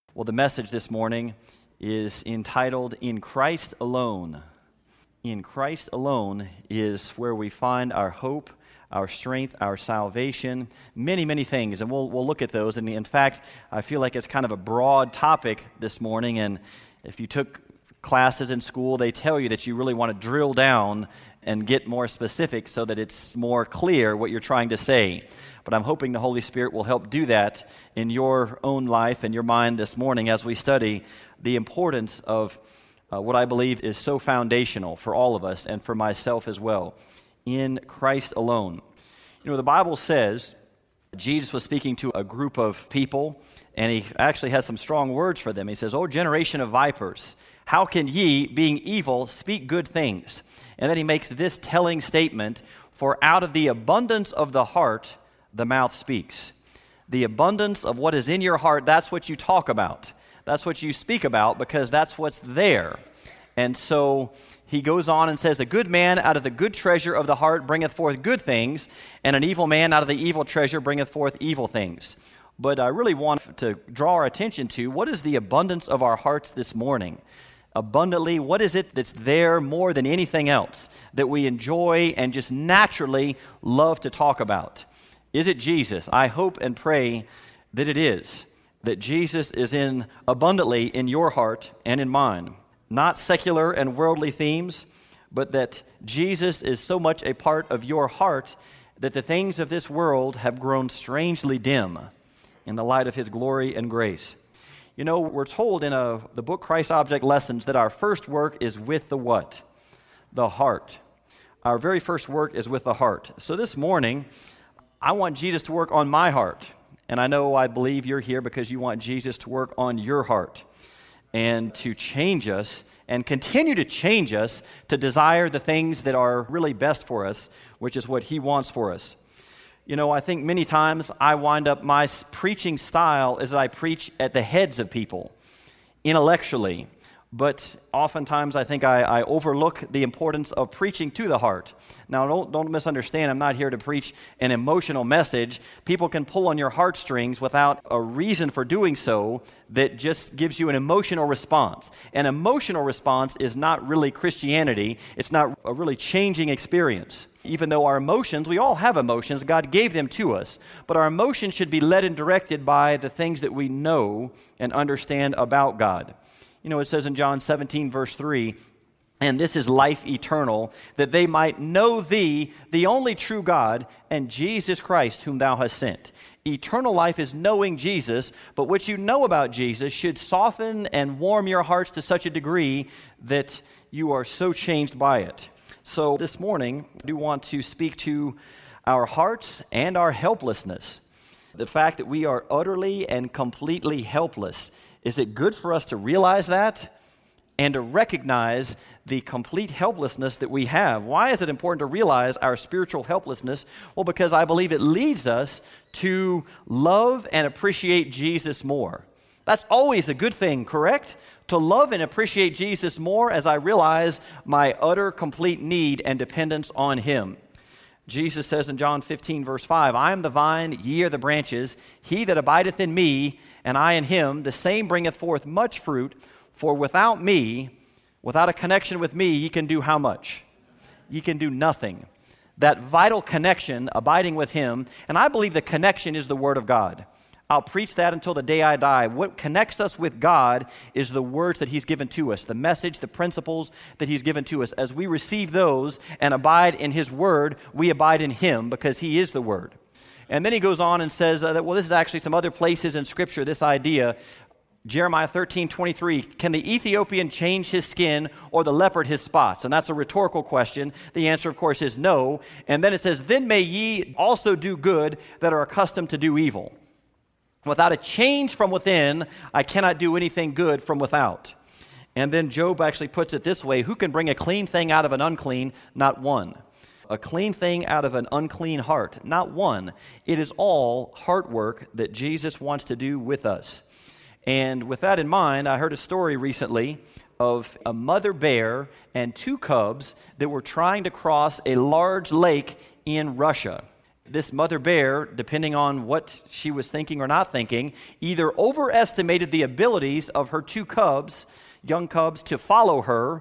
Well, the message this morning is entitled, In Christ Alone. In Christ alone is where we find our hope, our strength, our salvation, many things, and we'll look at those. And in fact, I feel like it's kind of a broad topic this morning, and if you took classes in school, they tell you that you really want to drill down and get more specific so that it's more clear what you're trying to say. But I'm hoping the Holy Spirit will help do that in your own life and your mind this morning as we study the importance of what I believe is so foundational for all of us and for myself as well. In Christ alone. You know, the Bible says Jesus was speaking to a group of people, and he actually has some strong words for them. He says, "O generation of vipers, how can ye, being evil, speak good things?" And then he makes this telling statement, "For out of the abundance of the heart, the mouth speaks." The abundance of what is in your heart, that's what you talk about. That's what you speak about because that's what's there. And so he goes on and says, "A good man out of the good treasure of the heart bringeth forth good things, and an evil man out of the evil treasure bringeth forth evil things." But I really want to draw our attention to what is the abundance of our hearts this morning. Abundantly, what is it that's there more than anything else that we enjoy and just naturally love to talk about? Is it Jesus? I hope and pray that it is, that Jesus is in abundantly in your heart and in mine. Not secular and worldly themes, but that Jesus is so much a part of your heart that the things of this world have grown strangely dim in the light of His glory and grace. You know, we're told in the book Christ Object Lessons that our first work is with the what? The heart. Our very first work is with the heart. So this morning, I want Jesus to work on my heart. And I believe you're here because you want Jesus to work on your heart and to change us and continue to change us to desire the things that are really best for us, which is what He wants for us. You know, I think many times I wind up, my preaching style is that I preach at the heads of people, intellectually. But oftentimes I think I overlook the importance of preaching to the heart. Now, don't misunderstand. I'm not here to preach an emotional message. People can pull on your heartstrings without a reason for doing so that just gives you an emotional response. An emotional response is not really Christianity. It's not a really changing experience. Even though our emotions, we all have emotions, God gave them to us, but our emotions should be led and directed by the things that we know and understand about God. You know, it says in John 17, verse 3, "And this is life eternal, that they might know Thee, the only true God, and Jesus Christ, whom Thou hast sent." Eternal life is knowing Jesus, but what you know about Jesus should soften and warm your hearts to such a degree that you are so changed by it. So this morning, I do want to speak to our hearts and our helplessness. The fact that we are utterly and completely helpless. Is it good for us to realize that and to recognize the complete helplessness that we have? Why is it important to realize our spiritual helplessness? Well, because I believe it leads us to love and appreciate Jesus more. That's always a good thing, correct? To love and appreciate Jesus more as I realize my utter, complete need and dependence on Him. Jesus says in John 15, verse 5, "I am the vine, ye are the branches. He that abideth in me, and I in him, the same bringeth forth much fruit. For without me, without a connection with me, ye can do how much? Ye can do nothing." That vital connection, abiding with Him, and I believe the connection is the Word of God. I'll preach that until the day I die. What connects us with God is the words that He's given to us, the message, the principles that He's given to us. As we receive those and abide in His Word, we abide in Him because He is the Word. And then he goes on and says that, this is actually some other places in Scripture, this idea. Jeremiah 13:23, "Can the Ethiopian change his skin or the leopard his spots?" And that's a rhetorical question. The answer, of course, is no. And then it says, "Then may ye also do good that are accustomed to do evil." Without a change from within, I cannot do anything good from without. And then Job actually puts it this way, "Who can bring a clean thing out of an unclean? Not one. A clean thing out of an unclean heart? Not one." It is all heart work that Jesus wants to do with us. And with that in mind, I heard a story recently of a mother bear and two cubs that were trying to cross a large lake in Russia. this mother bear, depending on what she was thinking or not thinking, either overestimated the abilities of her two cubs, young cubs, to follow her,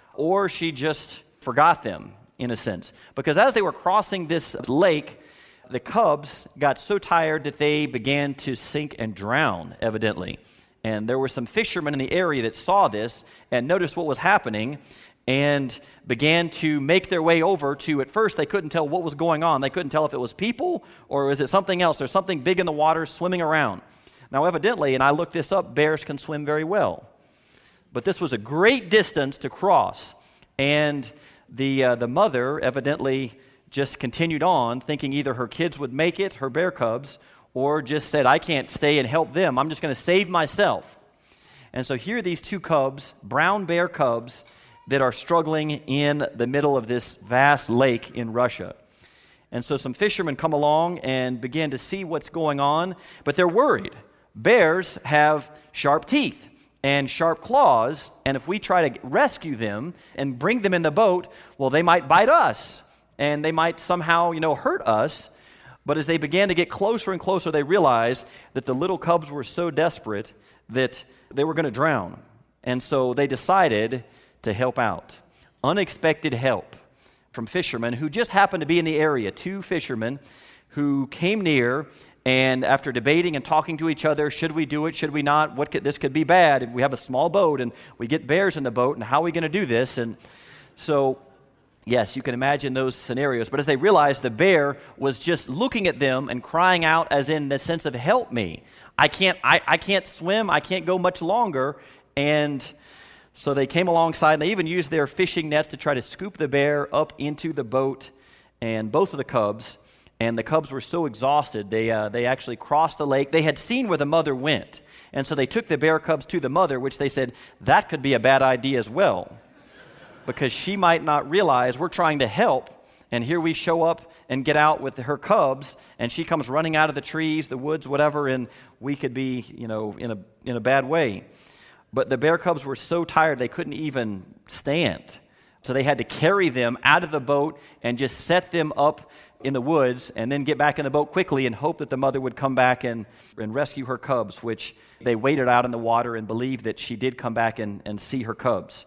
or she just forgot them, in a sense. Because as they were crossing this lake, the cubs got so tired that they began to sink and drown, evidently. And there were some fishermen in the area that saw this and noticed what was happening and began to make their way over to, at first they couldn't tell what was going on. They couldn't tell if it was people or was it something else. There's something big in the water swimming around. Now evidently, and I looked this up, bears can swim very well. But this was a great distance to cross. And the mother evidently just continued on, thinking either her kids would make it, her bear cubs, or just said, I can't stay and help them. I'm just going to save myself. And so here are these two cubs, brown bear cubs, that are struggling in the middle of this vast lake in Russia. And so some fishermen come along and begin to see what's going on, but they're worried. Bears have sharp teeth and sharp claws, and if we try to rescue them and bring them in the boat, well, they might bite us, and they might somehow, hurt us. But as they began to get closer and closer, they realized that the little cubs were so desperate that they were going to drown. And so they decided to help out. Unexpected help from fishermen who just happened to be in the area. Two fishermen who came near, and after debating and talking to each other, should we do it, should we not, this could be bad if we have a small boat and we get bears in the boat, and how are we going to do this? And so, yes, you can imagine those scenarios. But as they realized, the bear was just looking at them and crying out, as in the sense of, help me. I can't swim, I can't go much longer. And so they came alongside, and they even used their fishing nets to try to scoop the bear up into the boat, and both of the cubs. And the cubs were so exhausted, they actually crossed the lake. They had seen where the mother went, and so they took the bear cubs to the mother, which they said, that could be a bad idea as well, because she might not realize we're trying to help, and here we show up and get out with her cubs, and she comes running out of the trees, the woods, whatever, and we could be, in a bad way. But the bear cubs were so tired they couldn't even stand. So they had to carry them out of the boat and just set them up in the woods and then get back in the boat quickly and hope that the mother would come back and rescue her cubs, which they waited out in the water and believed that she did come back and see her cubs.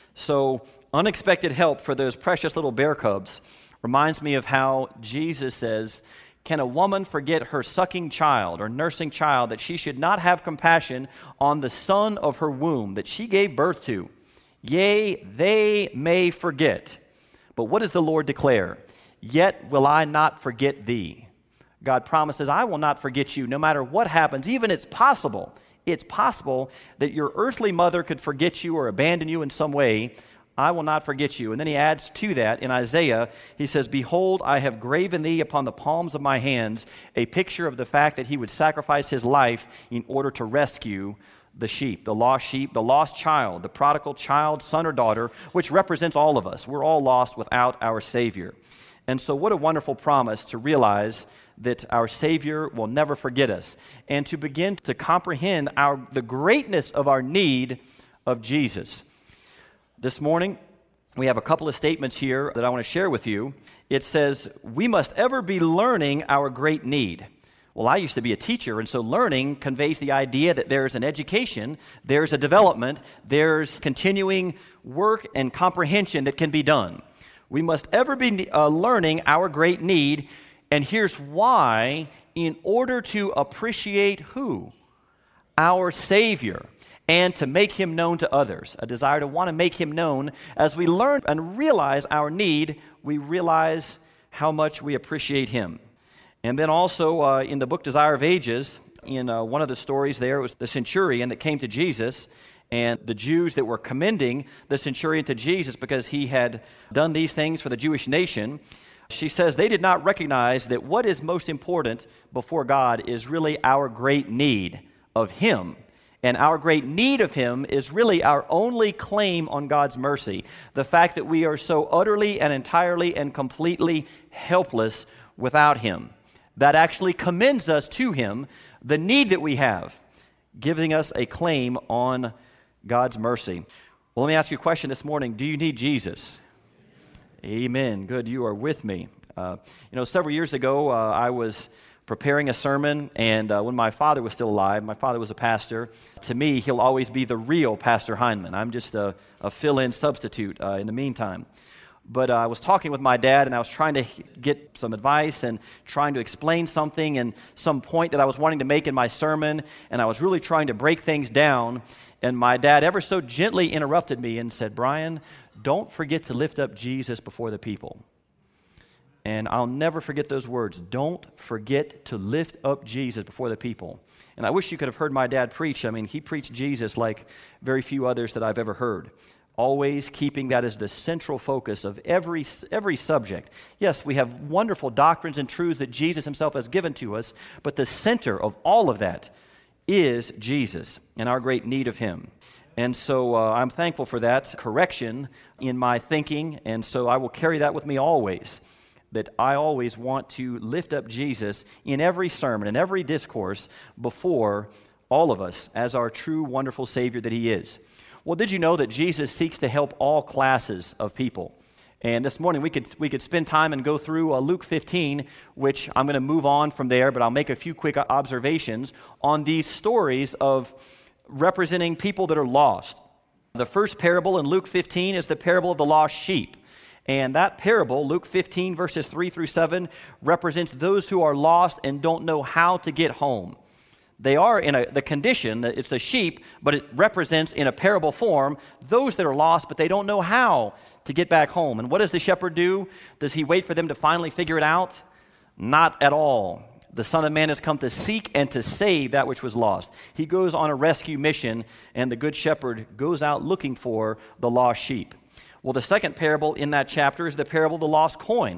So unexpected help for those precious little bear cubs reminds me of how Jesus says, can a woman forget her sucking child or nursing child, that she should not have compassion on the son of her womb that she gave birth to? Yea, they may forget. But what does the Lord declare? Yet will I not forget thee. God promises, I will not forget you no matter what happens. Even it's possible that your earthly mother could forget you or abandon you in some way. I will not forget you. And then he adds to that in Isaiah, he says, behold, I have graven thee upon the palms of my hands, a picture of the fact that he would sacrifice his life in order to rescue the sheep, the lost child, the prodigal child, son or daughter, which represents all of us. We're all lost without our Savior. And so what a wonderful promise to realize that our Savior will never forget us, and to begin to comprehend the greatness of our need of Jesus. This morning, we have a couple of statements here that I want to share with you. It says, we must ever be learning our great need. Well, I used to be a teacher, and so learning conveys the idea that there's an education, there's a development, there's continuing work and comprehension that can be done. We must ever be learning our great need, and here's why: in order to appreciate who? Our Savior, and to make him known to others. A desire to want to make him known. As we learn and realize our need, we realize how much we appreciate him. And then also in the book Desire of Ages, in one of the stories there, it was the centurion that came to Jesus, and the Jews that were commending the centurion to Jesus because he had done these things for the Jewish nation. She says they did not recognize that what is most important before God is really our great need of him. And our great need of him is really our only claim on God's mercy. The fact that we are so utterly and entirely and completely helpless without him. That actually commends us to him, the need that we have, giving us a claim on God's mercy. Well, let me ask you a question this morning. Do you need Jesus? Amen. Good, you are with me. Several years ago, I was preparing a sermon, and when my father was still alive, my father was a pastor. To me, he'll always be the real Pastor Hindman. I'm just a fill-in substitute in the meantime. But I was talking with my dad, and I was trying to get some advice and trying to explain something and some point that I was wanting to make in my sermon, and I was really trying to break things down. And my dad ever so gently interrupted me and said, "Brian, don't forget to lift up Jesus before the people." And I'll never forget those words. Don't forget to lift up Jesus before the people. And I wish you could have heard my dad preach. I mean, he preached Jesus like very few others that I've ever heard. Always keeping that as the central focus of every subject. Yes, we have wonderful doctrines and truths that Jesus himself has given to us, but the center of all of that is Jesus and our great need of him. And so I'm thankful for that correction in my thinking, and so I will carry that with me always, that I always want to lift up Jesus in every sermon, in every discourse before all of us as our true, wonderful Savior that he is. Well, did you know that Jesus seeks to help all classes of people? And this morning we could spend time and go through Luke 15, which I'm going to move on from there, but I'll make a few quick observations on these stories of representing people that are lost. The first parable in Luke 15 is the parable of the lost sheep. And that parable, Luke 15, verses 3 through 7, represents those who are lost and don't know how to get home. They are in the condition that it's a sheep, but it represents in a parable form those that are lost, but they don't know how to get back home. And what does the shepherd do? Does he wait for them to finally figure it out? Not at all. The Son of Man has come to seek and to save that which was lost. He goes on a rescue mission, and the good shepherd goes out looking for the lost sheep. Well, the second parable in that chapter is the parable of the lost coin.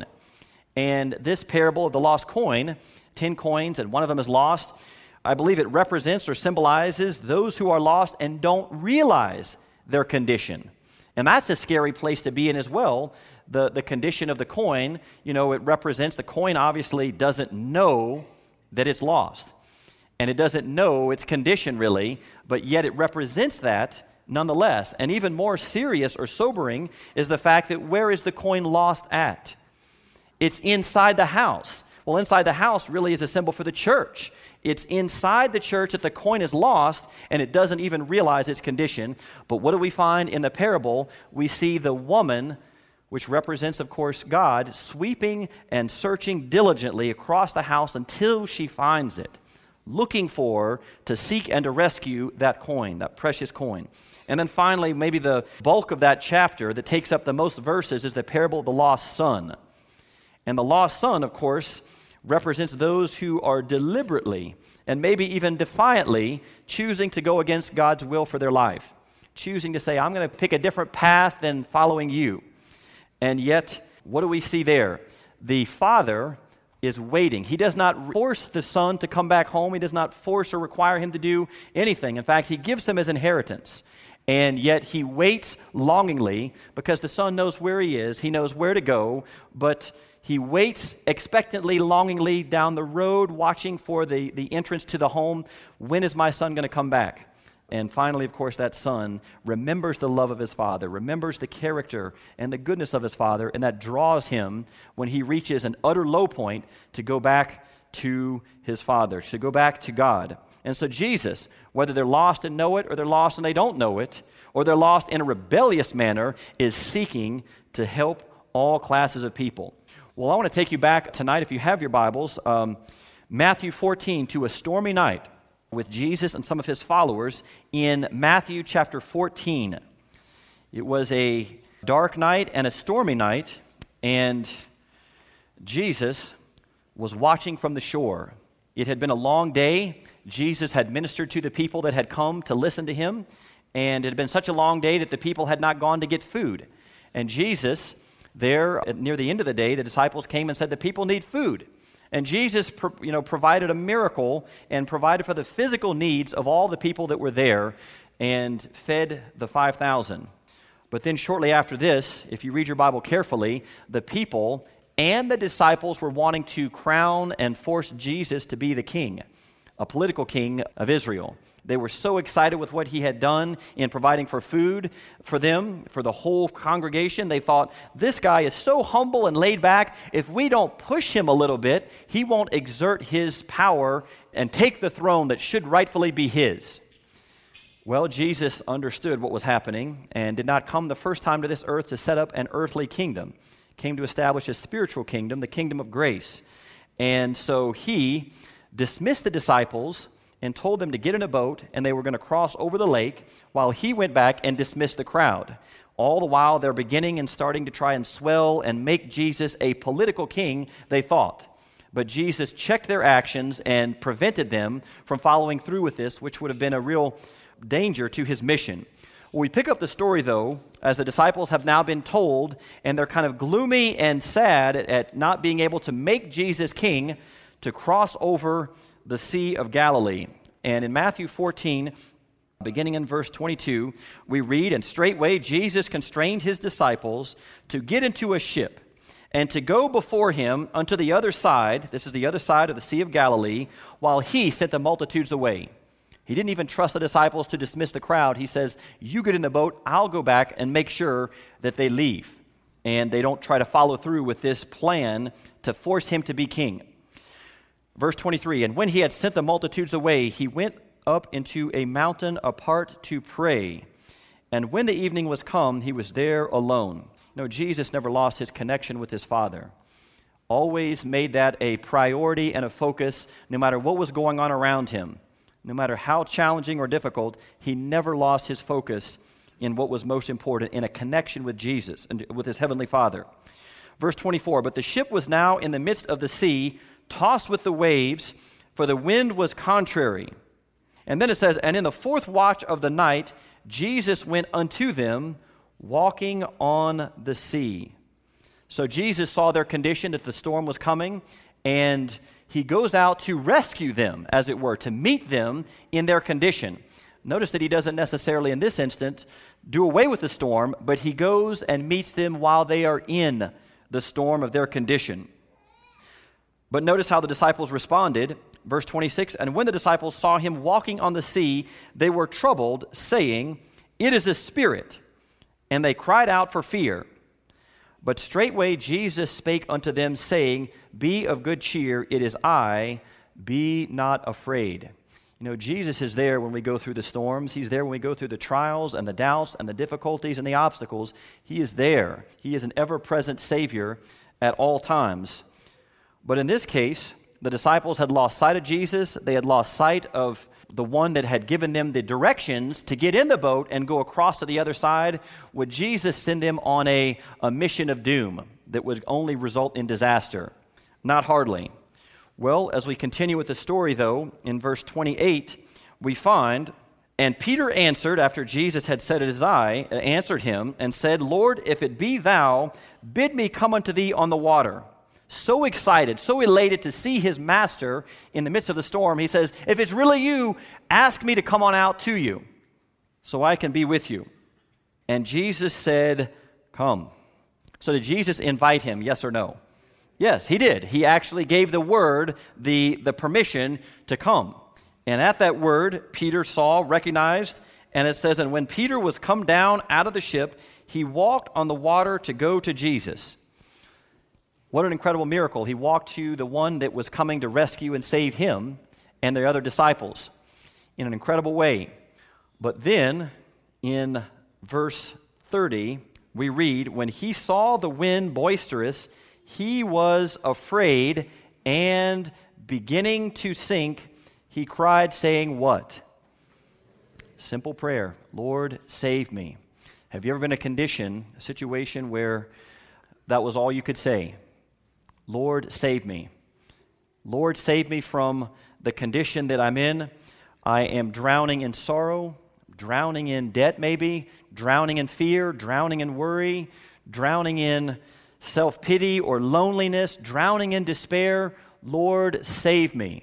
And this parable of the lost coin, 10 coins, and one of them is lost, I believe it represents or symbolizes those who are lost and don't realize their condition. And that's a scary place to be in as well. The condition of the coin, it represents, the coin obviously doesn't know that it's lost. And it doesn't know its condition really, but yet it represents that nonetheless. And even more serious or sobering is the fact that where is the coin lost at? It's inside the house. Well, inside the house really is a symbol for the church. It's inside the church that the coin is lost, and it doesn't even realize its condition. But what do we find in the parable? We see the woman, which represents, of course, God, sweeping and searching diligently across the house until she finds it, looking to seek and to rescue that coin, that precious coin. And then finally, maybe the bulk of that chapter that takes up the most verses is the parable of the lost son. And the lost son, of course, represents those who are deliberately and maybe even defiantly choosing to go against God's will for their life, choosing to say, I'm going to pick a different path than following you. And yet, what do we see there? The father is waiting. He does not force the son to come back home. He does not force or require him to do anything. In fact, he gives him his inheritance. And yet he waits longingly because the son knows where he is. He knows where to go, but he waits expectantly, longingly down the road, watching for the entrance to the home. When is my son going to come back? And finally, of course, that son remembers the love of his father, remembers the character and the goodness of his father, and that draws him, when he reaches an utter low point, to go back to his father, to go back to God. And so Jesus, whether they're lost and know it, or they're lost and they don't know it, or they're lost in a rebellious manner, is seeking to help all classes of people. Well, I want to take you back tonight, if you have your Bibles, Matthew 14, to a stormy night with Jesus and some of his followers in Matthew chapter 14. It was a dark night and a stormy night, and Jesus was watching from the shore. It had been a long day. Jesus had ministered to the people that had come to listen to him, and it had been such a long day that the people had not gone to get food. And Jesus, there near the end of the day, the disciples came and said, the people need food. And Jesus provided a miracle and provided for the physical needs of all the people that were there and fed the 5,000. But then shortly after this, if you read your Bible carefully, the people and the disciples were wanting to crown and force Jesus to be the king. a political king of Israel. They were so excited with what he had done in providing for food for them, for the whole congregation. They thought, this guy is so humble and laid back. If we don't push him a little bit, he won't exert his power and take the throne that should rightfully be his. Well, Jesus understood what was happening and did not come the first time to this earth to set up an earthly kingdom. He came to establish a spiritual kingdom, the kingdom of grace. And so he dismissed the disciples and told them to get in a boat, and they were going to cross over the lake while he went back and dismissed the crowd. All the while, they're beginning and starting to try and swell and make Jesus a political king, they thought. But Jesus checked their actions and prevented them from following through with this, which would have been a real danger to his mission. Well, we pick up the story, though, as the disciples have now been told, and they're kind of gloomy and sad at not being able to make Jesus king, to cross over the Sea of Galilee. And in Matthew 14, beginning in verse 22, we read, "And straightway Jesus constrained his disciples to get into a ship and to go before him unto the other side," this is the other side of the Sea of Galilee, "while he sent the multitudes away." He didn't even trust the disciples to dismiss the crowd. He says, you get in the boat, I'll go back and make sure that they leave. And they don't try to follow through with this plan to force him to be king. Verse 23, "And when he had sent the multitudes away, he went up into a mountain apart to pray. And when the evening was come, he was there alone." No, Jesus never lost his connection with his Father. Always made that a priority and a focus, no matter what was going on around him. No matter how challenging or difficult, he never lost his focus in what was most important, in a connection with Jesus and with his heavenly Father. Verse 24, "But the ship was now in the midst of the sea, tossed with the waves, for the wind was contrary." And then it says, "And in the fourth watch of the night, Jesus went unto them, walking on the sea." So Jesus saw their condition, that the storm was coming, and he goes out to rescue them, as it were, to meet them in their condition. Notice that he doesn't necessarily, in this instance, do away with the storm, but he goes and meets them while they are in the storm of their condition. But notice how the disciples responded. Verse 26, "And when the disciples saw him walking on the sea, they were troubled, saying, It is a spirit. And they cried out for fear. But straightway Jesus spake unto them, saying, Be of good cheer, it is I, be not afraid." You know, Jesus is there when we go through the storms. He's there when we go through the trials and the doubts and the difficulties and the obstacles. He is there. He is an ever-present Savior at all times. But in this case, the disciples had lost sight of Jesus. They had lost sight of the one that had given them the directions to get in the boat and go across to the other side. Would Jesus send them on a mission of doom that would only result in disaster? Not hardly. Well, as we continue with the story, though, in verse 28, we find, "And Peter answered," after Jesus had said, "It is I," answered him and said, Lord, if it be thou, bid me come unto thee on the water. So excited, so elated to see his master in the midst of the storm, he says, if it's really you, ask me to come on out to you so I can be with you. And Jesus said, come. So did Jesus invite him, yes or no? Yes, he did. He actually gave the word, the permission to come. And at that word, Peter saw, recognized, and it says, and when Peter was come down out of the ship, he walked on the water to go to Jesus. What an incredible miracle. He walked to the one that was coming to rescue and save him and the other disciples in an incredible way. But then, in verse 30, we read, when he saw the wind boisterous, he was afraid, and beginning to sink, he cried, saying what? Simple prayer, Lord, save me. Have you ever been in a situation where that was all you could say? Lord, save me. Lord, save me from the condition that I'm in. I am drowning in sorrow, drowning in debt maybe, drowning in fear, drowning in worry, drowning in self-pity or loneliness, drowning in despair. Lord, save me.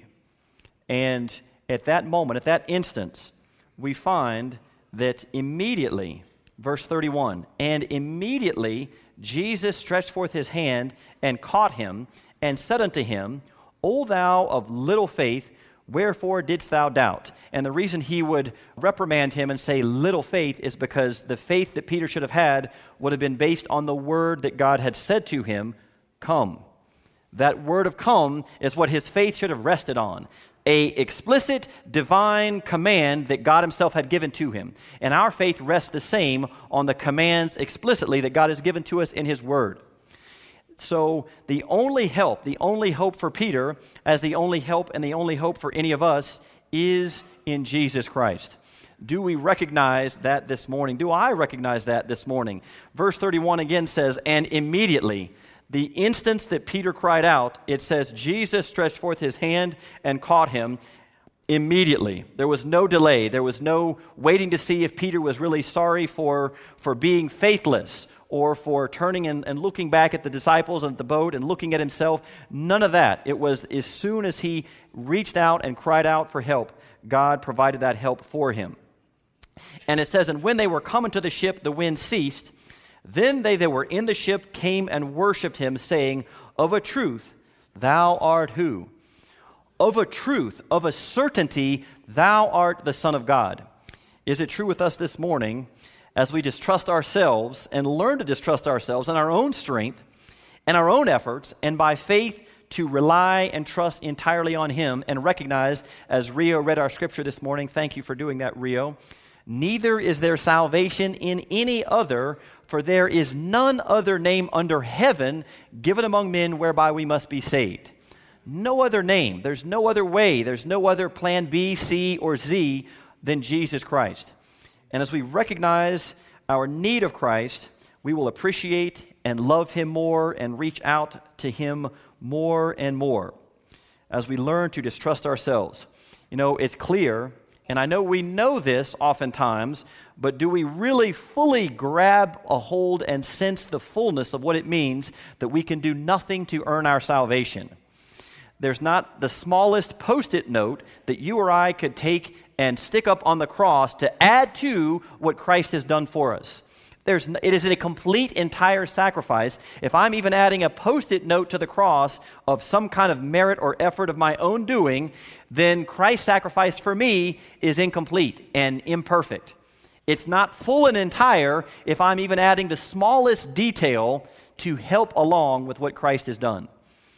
And at that moment, at that instance, we find that immediately, verse 31, and immediately Jesus stretched forth his hand and caught him and said unto him, O thou of little faith, Wherefore didst thou doubt? And the reason he would reprimand him and say little faith is because the faith that Peter should have had would have been based on the word that God had said to him, come. That word of come is what his faith should have rested on. A explicit divine command that God himself had given to him. And our faith rests the same on the commands explicitly that God has given to us in his word. So the only hope for Peter, as the only help and the only hope for any of us, is in Jesus Christ. Do we recognize that this morning? Do I recognize that this morning? Verse 31 again says, and immediately, the instance that Peter cried out, it says, Jesus stretched forth his hand and caught him immediately. There was no delay. There was no waiting to see if Peter was really sorry for being faithless or for turning and looking back at the disciples and the boat and looking at himself. None of that. It was as soon as he reached out and cried out for help, God provided that help for him. And it says, and when they were coming to the ship, the wind ceased. Then they that were in the ship came and worshipped him, saying, of a truth, thou art who? Of a truth, of a certainty, thou art the Son of God. Is it true with us this morning as we distrust ourselves and learn to distrust ourselves and our own strength and our own efforts, and by faith to rely and trust entirely on him and recognize, as Rio read our scripture this morning, thank you for doing that, Rio, neither is there salvation in any other, for there is none other name under heaven given among men whereby we must be saved. No other name. There's no other way. There's no other plan B, C, or Z than Jesus Christ. And as we recognize our need of Christ, we will appreciate and love him more and reach out to him more and more as we learn to distrust ourselves. You know, it's clear, and I know we know this oftentimes, but do we really fully grab a hold and sense the fullness of what it means that we can do nothing to earn our salvation? There's not the smallest Post-it note that you or I could take and stick up on the cross to add to what Christ has done for us. It is a complete, entire sacrifice. If I'm even adding a Post-it note to the cross of some kind of merit or effort of my own doing, then Christ's sacrifice for me is incomplete and imperfect. It's not full and entire if I'm even adding the smallest detail to help along with what Christ has done.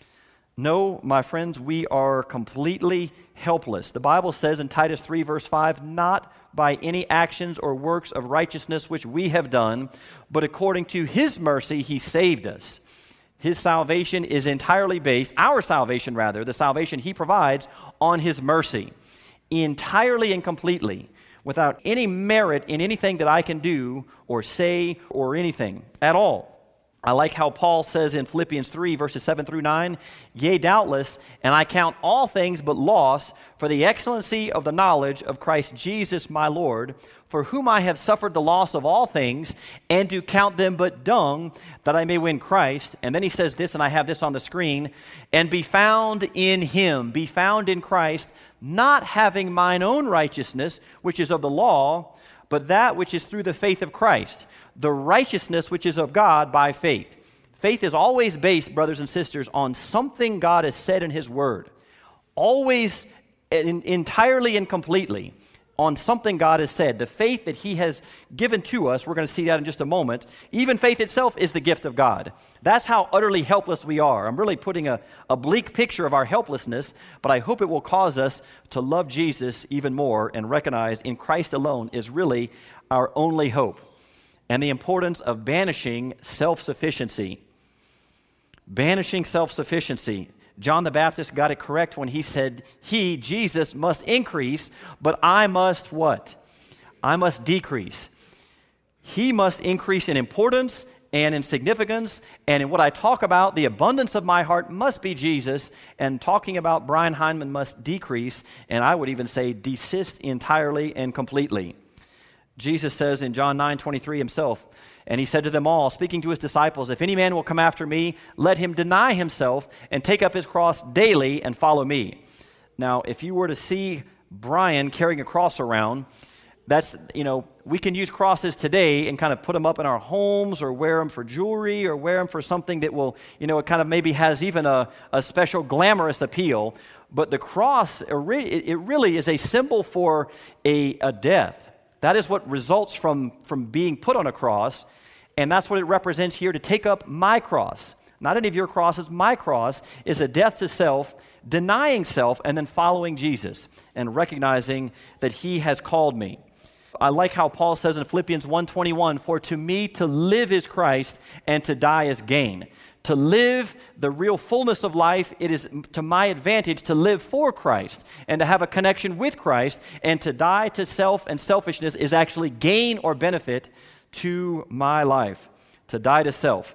No, my friends, we are completely helpless. The Bible says in Titus 3, verse 5, not by any actions or works of righteousness which we have done, but according to his mercy he saved us. His salvation is entirely based, our salvation rather, the salvation he provides on his mercy, entirely and completely, without any merit in anything that I can do or say or anything at all. I like how Paul says in Philippians 3, verses 7 through 9, yea, doubtless, and I count all things but loss for the excellency of the knowledge of Christ Jesus my Lord, for whom I have suffered the loss of all things, and do count them but dung, that I may win Christ. And then he says this, and I have this on the screen, and be found in him, be found in Christ, not having mine own righteousness, which is of the law, but that which is through the faith of Christ, the righteousness which is of God by faith. Faith is always based, brothers and sisters, on something God has said in his word. Always, entirely and completely, on something God has said. The faith that he has given to us, we're going to see that in just a moment. Even faith itself is the gift of God. That's how utterly helpless we are. I'm really putting a bleak picture of our helplessness, but I hope it will cause us to love Jesus even more and recognize in Christ alone is really our only hope. And the importance of banishing self-sufficiency. Banishing self-sufficiency. John the Baptist got it correct when he said, he, Jesus, must increase, but I must what? I must decrease. He must increase in importance and in significance, and in what I talk about, the abundance of my heart must be Jesus, and talking about Brian Heinemann must decrease, and I would even say desist entirely and completely. Jesus says in John 9:23 himself, and he said to them all, speaking to his disciples, if any man will come after me, let him deny himself and take up his cross daily and follow me. Now, if you were to see Brian carrying a cross around, We can use crosses today and kind of put them up in our homes or wear them for jewelry or wear them for something that will, it kind of maybe has even a special glamorous appeal. But the cross, it really is a symbol for a death. That is what results from being put on a cross, and that's what it represents here, to take up my cross. Not any of your crosses. My cross is a death to self, denying self, and then following Jesus and recognizing that he has called me. I like how Paul says in Philippians 1:21, "For to me to live is Christ, and to die is gain." To live the real fullness of life, it is to my advantage to live for Christ and to have a connection with Christ, and to die to self and selfishness is actually gain or benefit to my life. To die to self.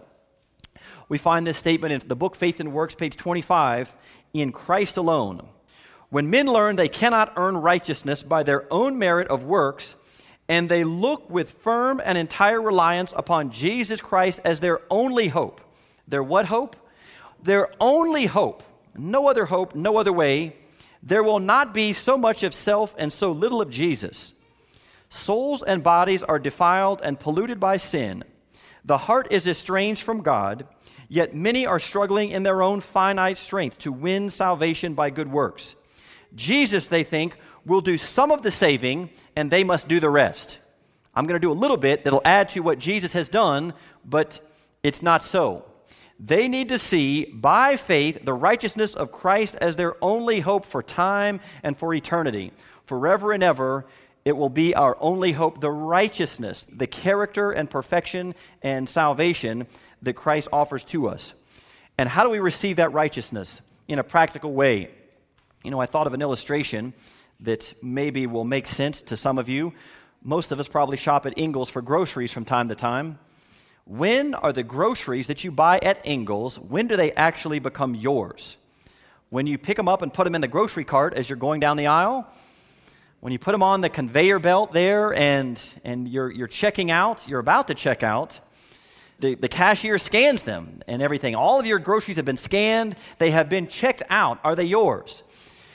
We find this statement in the book Faith and Works, page 25, "In Christ alone. When men learn they cannot earn righteousness by their own merit of works, and they look with firm and entire reliance upon Jesus Christ as their only hope." Their what hope? Their only hope. No other hope, no other way. There will not be so much of self and so little of Jesus. Souls and bodies are defiled and polluted by sin. The heart is estranged from God, yet many are struggling in their own finite strength to win salvation by good works. Jesus, they think, will do some of the saving, and they must do the rest. I'm going to do a little bit that'll add to what Jesus has done, but it's not so. They need to see, by faith, the righteousness of Christ as their only hope for time and for eternity. Forever and ever, it will be our only hope, the righteousness, the character and perfection and salvation that Christ offers to us. And how do we receive that righteousness in a practical way? I thought of an illustration that maybe will make sense to some of you. Most of us probably shop at Ingles for groceries from time to time. When are the groceries that you buy at Ingles, when do they actually become yours? When you pick them up and put them in the grocery cart as you're going down the aisle? When you put them on the conveyor belt there and you're checking out, you're about to check out, the cashier scans them and everything. All of your groceries have been scanned. They have been checked out. Are they yours?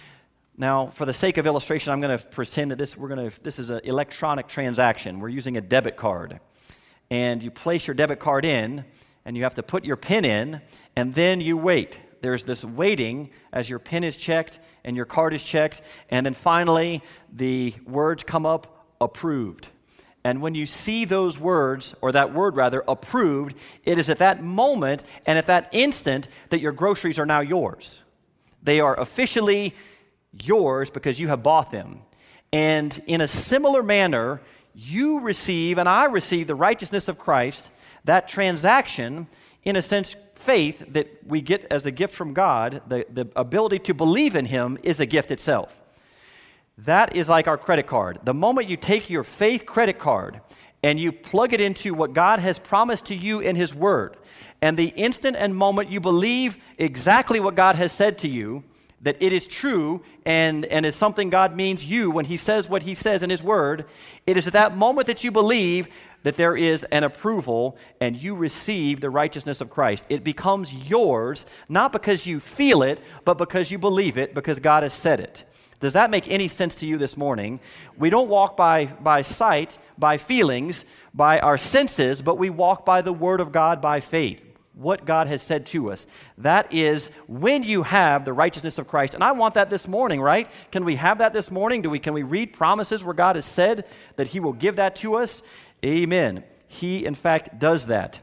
Now, for the sake of illustration, I'm going to pretend that this is an electronic transaction. We're using a debit card. And you place your debit card in, and you have to put your PIN in, and then you wait. There's this waiting as your PIN is checked and your card is checked, and then finally the words come up, approved. And when you see those words, or that word rather, approved, it is at that moment and at that instant that your groceries are now yours. They are officially yours because you have bought them. And in a similar manner, you receive and I receive the righteousness of Christ, that transaction, in a sense, faith that we get as a gift from God, the ability to believe in him is a gift itself. That is like our credit card. The moment you take your faith credit card and you plug it into what God has promised to you in his word, and the instant and moment you believe exactly what God has said to you, that it is true and is something God means you when he says what he says in his word, it is at that moment that you believe that there is an approval and you receive the righteousness of Christ. It becomes yours, not because you feel it, but because you believe it, because God has said it. Does that make any sense to you this morning? We don't walk by sight, by feelings, by our senses, but we walk by the word of God by faith. What God has said to us. That is when you have the righteousness of Christ. And I want that this morning, right? Can we have that this morning? Can we read promises where God has said that he will give that to us? Amen. He, in fact, does that.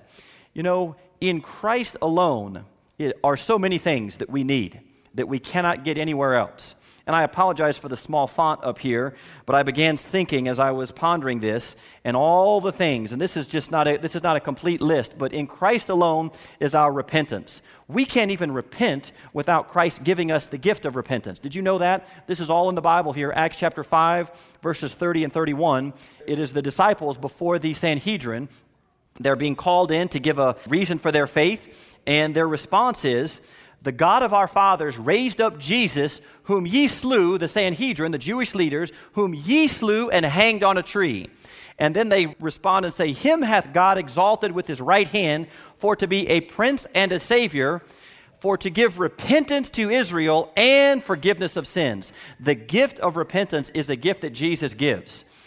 In Christ alone are so many things that we need that we cannot get anywhere else. And I apologize for the small font up here, but I began thinking as I was pondering this and all the things, and this is not a complete list, but in Christ alone is our repentance. We can't even repent without Christ giving us the gift of repentance. Did you know that? This is all in the Bible here, Acts chapter 5, verses 30 and 31. It is the disciples before the Sanhedrin. They're being called in to give a reason for their faith, and their response is, "The God of our fathers raised up Jesus, whom ye slew," the Sanhedrin, the Jewish leaders, "whom ye slew and hanged on a tree." And then they respond and say, "Him hath God exalted with his right hand for to be a prince and a savior, for to give repentance to Israel and forgiveness of sins." The gift of repentance is a gift that Jesus gives.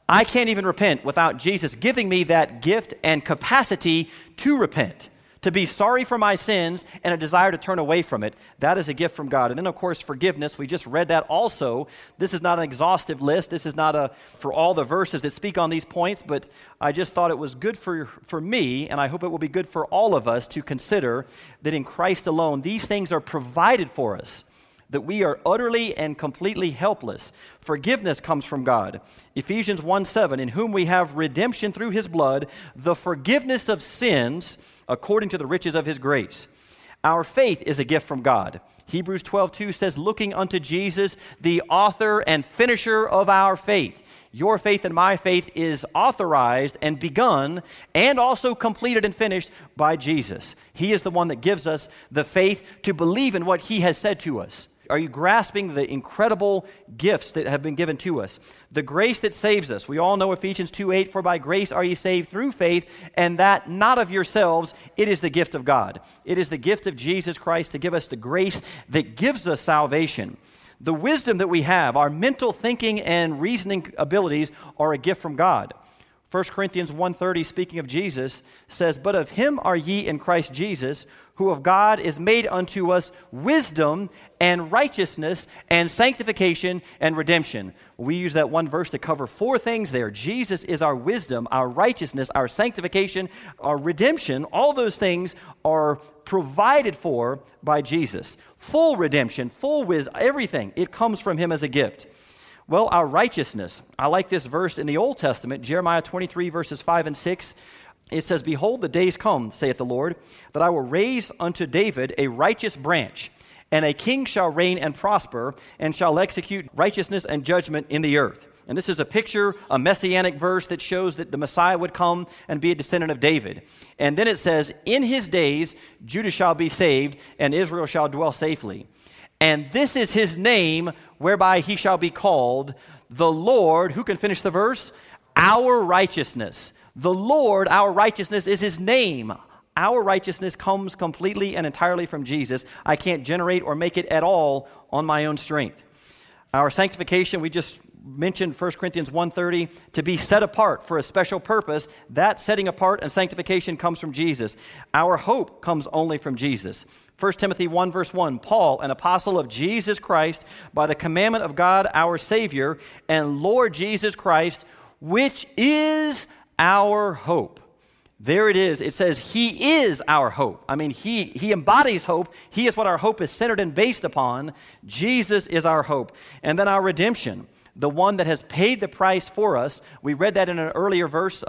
I can't even repent without Jesus giving me that gift and capacity to repent, to be sorry for my sins and a desire to turn away from it. That is a gift from God. And then, of course, forgiveness. We just read that also. This is not an exhaustive list. This is not for all the verses that speak on these points, but I just thought it was good for me, and I hope it will be good for all of us to consider that in Christ alone, these things are provided for us, that we are utterly and completely helpless. Forgiveness comes from God. Ephesians 1:7, in whom we have redemption through his blood, the forgiveness of sins according to the riches of his grace. Our faith is a gift from God. Hebrews 12:2 says, looking unto Jesus, the author and finisher of our faith. Your faith and my faith is authorized and begun and also completed and finished by Jesus. He is the one that gives us the faith to believe in what he has said to us. Are you grasping the incredible gifts that have been given to us? The grace that saves us. We all know Ephesians 2:8, for by grace are ye saved through faith, and that not of yourselves, it is the gift of God. It is the gift of Jesus Christ to give us the grace that gives us salvation. The wisdom that we have, our mental thinking and reasoning abilities are a gift from God. 1 Corinthians 1:30, speaking of Jesus, says, but of him are ye in Christ Jesus, who of God is made unto us wisdom and righteousness and sanctification and redemption. We use that one verse to cover four things there. Jesus is our wisdom, our righteousness, our sanctification, our redemption. All those things are provided for by Jesus. Full redemption, full wisdom, everything. It comes from him as a gift. Well, our righteousness. I like this verse in the Old Testament, Jeremiah 23, verses 5 and 6. It says, behold, the days come, saith the Lord, that I will raise unto David a righteous branch, and a king shall reign and prosper, and shall execute righteousness and judgment in the earth. And this is a picture, a messianic verse that shows that the Messiah would come and be a descendant of David. And then it says, in his days Judah shall be saved, and Israel shall dwell safely. And this is his name, whereby he shall be called the Lord. Who can finish the verse? Our righteousness. The Lord, our righteousness, is his name. Our righteousness comes completely and entirely from Jesus. I can't generate or make it at all on my own strength. Our sanctification, we just mentioned 1 Corinthians 1:30, to be set apart for a special purpose. That setting apart and sanctification comes from Jesus. Our hope comes only from Jesus. 1 Timothy 1, verse 1, Paul, an apostle of Jesus Christ, by the commandment of God our Savior and Lord Jesus Christ, which is our hope. There it is. It says he is our hope. I mean, he embodies hope. He is what our hope is centered and based upon. Jesus is our hope. And then our redemption, the one that has paid the price for us. We read that in an earlier verse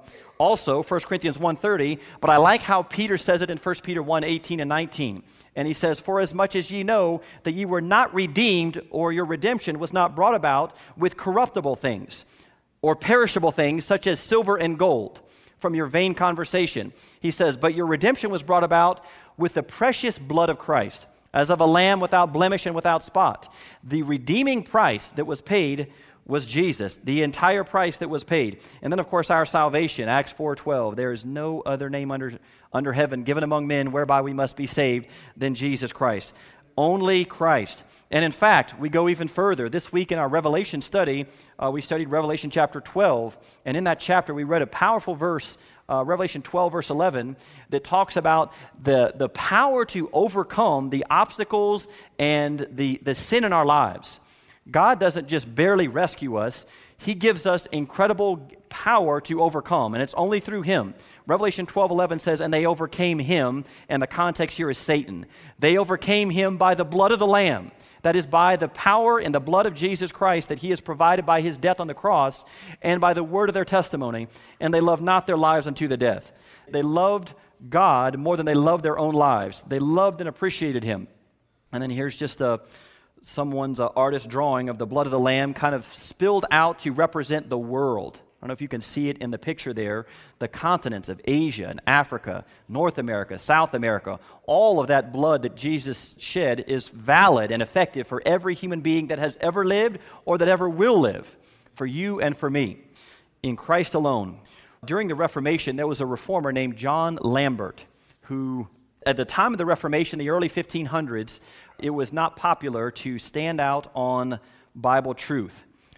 also, 1 Corinthians 1:30, but I like how Peter says it in 1 Peter 1:18 and 19. And he says, for as much as ye know that ye were not redeemed, or your redemption was not brought about with corruptible things, or perishable things such as silver and gold from your vain conversation. He says, but your redemption was brought about with the precious blood of Christ, as of a lamb without blemish and without spot. The redeeming price that was paid was Jesus, the entire price that was paid. And then, of course, our salvation, Acts 4:12. There is no other name under heaven given among men whereby we must be saved than Jesus Christ. Only Christ. And in fact, we go even further. This week in our Revelation study, we studied Revelation chapter 12. And in that chapter, we read a powerful verse, Revelation 12, verse 11, that talks about the power to overcome the obstacles and the sin in our lives. God doesn't just barely rescue us. He gives us incredible power to overcome, and it's only through him. Revelation 12:11 says, and they overcame him, and the context here is Satan. They overcame him by the blood of the Lamb. That is by the power and the blood of Jesus Christ that he has provided by his death on the cross, and by the word of their testimony, and they loved not their lives unto the death. They loved God more than they loved their own lives. They loved and appreciated him. And then here's just someone's artist drawing of the blood of the Lamb kind of spilled out to represent the world. I don't know if you can see it in the picture there. The continents of Asia and Africa, North America, South America, all of that blood that Jesus shed is valid and effective for every human being that has ever lived or that ever will live, for you and for me, in Christ alone. During the Reformation, there was a reformer named John Lambert who, at the time of the Reformation, the early 1500s, it was not popular to stand out on Bible truth.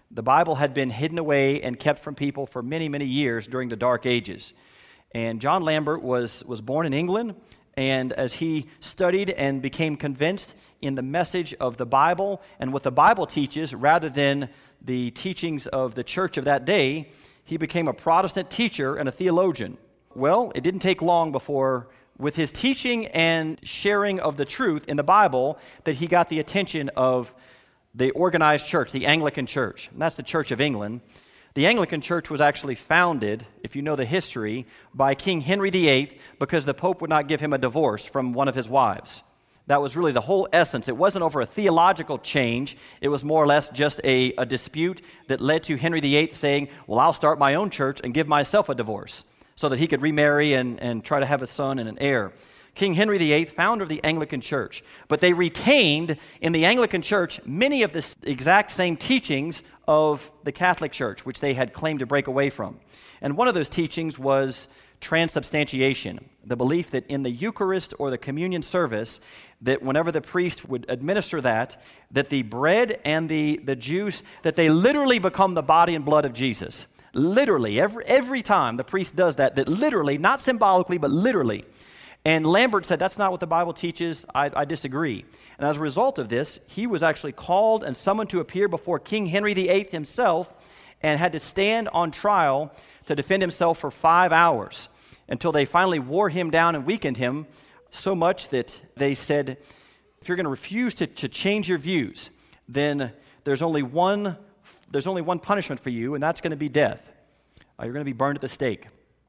The Bible had been hidden away and kept from people for many, many years during the Dark Ages. And John Lambert was born in England, and as he studied and became convinced in the message of the Bible and what the Bible teaches rather than the teachings of the church of that day, he became a Protestant teacher and a theologian. Well, it didn't take long before, with his teaching and sharing of the truth in the Bible, that he got the attention of the organized church, the Anglican Church. And that's the Church of England. The Anglican Church was actually founded, if you know the history, by King Henry VIII because the Pope would not give him a divorce from one of his wives. That was really the whole essence. It wasn't over a theological change. It was more or less just a dispute that led to Henry VIII saying, well, I'll start my own church and give myself a divorce so that he could remarry and try to have a son and an heir. King Henry VIII, founder of the Anglican Church. But they retained in the Anglican Church many of the exact same teachings of the Catholic Church, which they had claimed to break away from. And one of those teachings was transubstantiation, the belief that in the Eucharist or the communion service, that whenever the priest would administer that the bread and the juice, that they literally become the body and blood of Jesus. Literally, every time the priest does that literally, not symbolically, but literally. And Lambert said, that's not what the Bible teaches. I disagree. And as a result of this, he was actually called and summoned to appear before King Henry VIII himself and had to stand on trial to defend himself for 5 hours until they finally wore him down and weakened him so much that they said, if you're going to refuse to change your views, then there's only one punishment for you, and that's going to be death. You're going to be burned at the stake.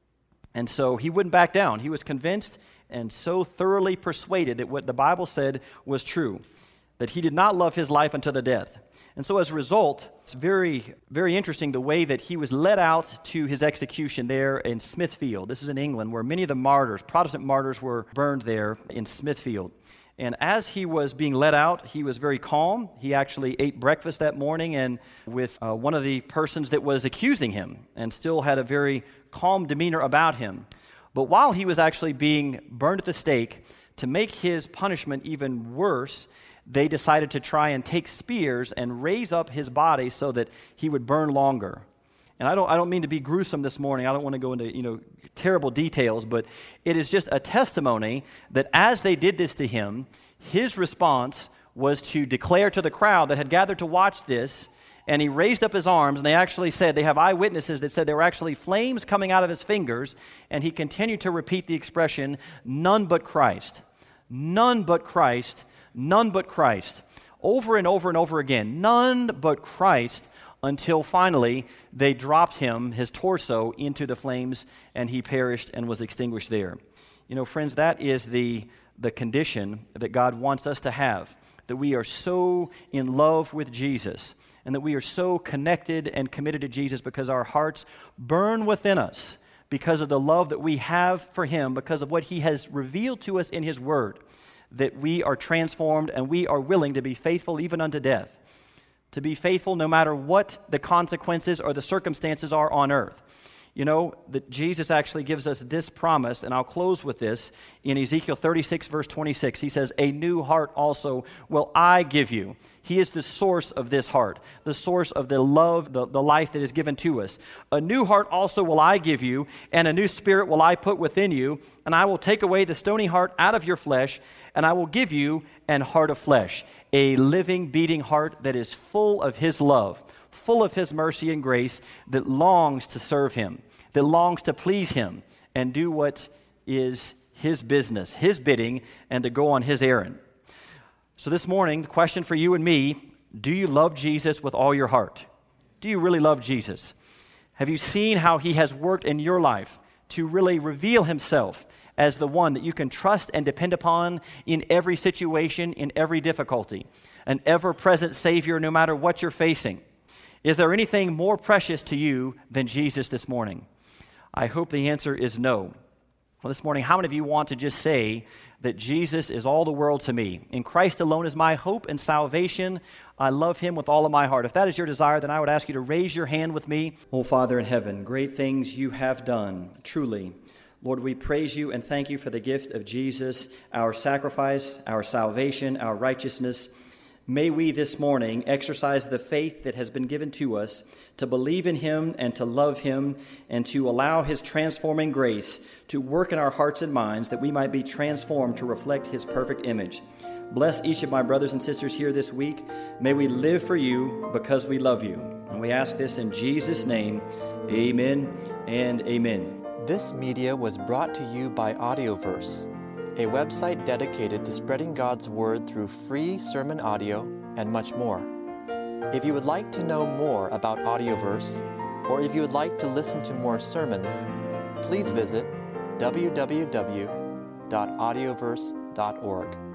And so he wouldn't back down. He was convinced and so thoroughly persuaded that what the Bible said was true, that he did not love his life unto the death. And so as a result, it's very, very interesting the way that he was led out to his execution there in Smithfield. This is in England, where many of the martyrs, Protestant martyrs, were burned there in Smithfield. And as he was being led out, he was very calm. He actually ate breakfast that morning and with one of the persons that was accusing him and still had a very calm demeanor about him. But while he was actually being burned at the stake, to make his punishment even worse, they decided to try and take spears and raise up his body so that he would burn longer. And I don't mean to be gruesome this morning. I don't want to go into terrible details, but it is just a testimony that as they did this to him, his response was to declare to the crowd that had gathered to watch this, and he raised up his arms, and they actually said, they have eyewitnesses that said there were actually flames coming out of his fingers, and he continued to repeat the expression, none but Christ, none but Christ, none but Christ, over and over and over again, none but Christ, until finally they dropped him, his torso, into the flames, and he perished and was extinguished there. You know, friends, that is the condition that God wants us to have, that we are so in love with Jesus, and that we are so connected and committed to Jesus because our hearts burn within us because of the love that we have for him, because of what he has revealed to us in his word, that we are transformed and we are willing to be faithful even unto death. To be faithful no matter what the consequences or the circumstances are on earth. You know, that Jesus actually gives us this promise, and I'll close with this, in Ezekiel 36, verse 26. He says, a new heart also will I give you. He is the source of this heart, the source of the love, the life that is given to us. A new heart also will I give you, and a new spirit will I put within you, and I will take away the stony heart out of your flesh, and I will give you an heart of flesh, a living, beating heart that is full of his love, full of his mercy and grace, that longs to serve him, that longs to please him, and do what is his business, his bidding, and to go on his errand. So this morning, the question for you and me, do you love Jesus with all your heart? Do you really love Jesus? Have you seen how he has worked in your life to really reveal himself as the one that you can trust and depend upon in every situation, in every difficulty, an ever-present Savior no matter what you're facing? Is there anything more precious to you than Jesus this morning? I hope the answer is no. Well, this morning, how many of you want to just say that Jesus is all the world to me? In Christ alone is my hope and salvation. I love him with all of my heart. If that is your desire, then I would ask you to raise your hand with me. Oh, Father in heaven, great things you have done, truly. Lord, we praise you and thank you for the gift of Jesus, our sacrifice, our salvation, our righteousness. May we this morning exercise the faith that has been given to us to believe in him and to love him and to allow his transforming grace to work in our hearts and minds that we might be transformed to reflect his perfect image. Bless each of my brothers and sisters here this week. May we live for you because we love you. And we ask this in Jesus' name. Amen and amen. This media was brought to you by Audioverse, a website dedicated to spreading God's Word through free sermon audio and much more. If you would like to know more about Audioverse, or if you would like to listen to more sermons, please visit www.audioverse.org.